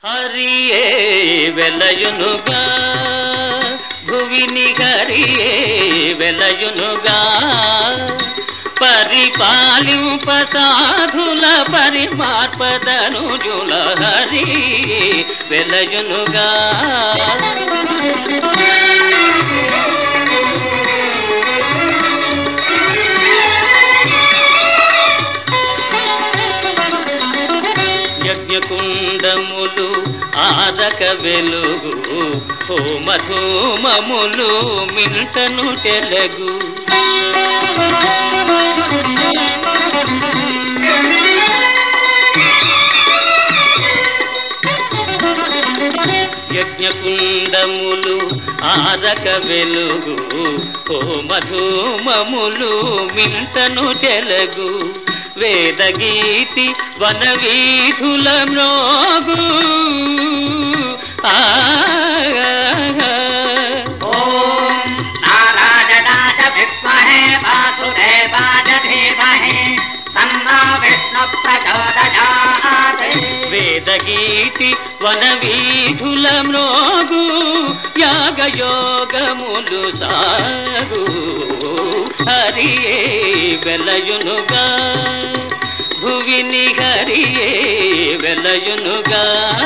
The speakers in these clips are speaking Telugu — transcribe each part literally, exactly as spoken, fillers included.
హరియే వెలయునుగా భువిని హరియే వెలయునుగా పరిపాలింప సాధుల పరిమార్పదనుజుల హరి వెలయునుగా యజ్ఞకుండములు ఆరక వెలుగు హోమధూమములు మిల్టను తెలుగు యజ్ఞకుండములు ఆరక వెలుగు హోమధూమములు మిల్టను తెలుగు వేదగీతి వనవీధుల మ్రోగు ఓం నారాయణాయ విద్మహే వాసుదేవాయ ధీమహి తన్నో విష్ణు ప్రచోదయాత్. వేదగీతి వనవీధుల మ్రోగు యాగయోగములు సాగు హరియే వెలయునుగా భువిని హరియే వెలయునుగా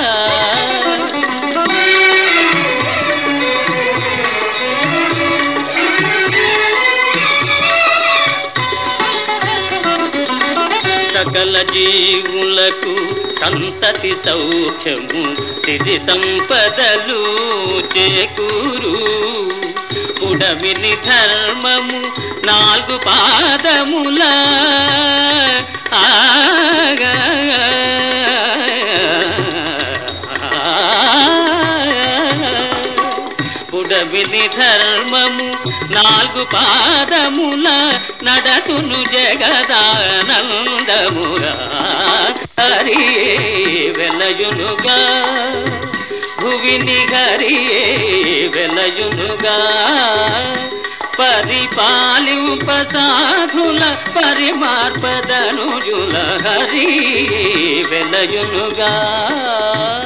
సకల జీవులకు సంతతి సౌఖ్యము సిరి సంపదలు చేకూరు పుడమిని ధర్మము నాలుగు పాదముల ఆగా పుడమిని ధర్మము నాలుగు పాదముల నడతును జగదానందముగా హరియే వెలయునుగా భువిని హరియే వెలయునుగా పరిపాలింప సాధుల పరిమార్పదనుజుల హరి వెలయునుగా.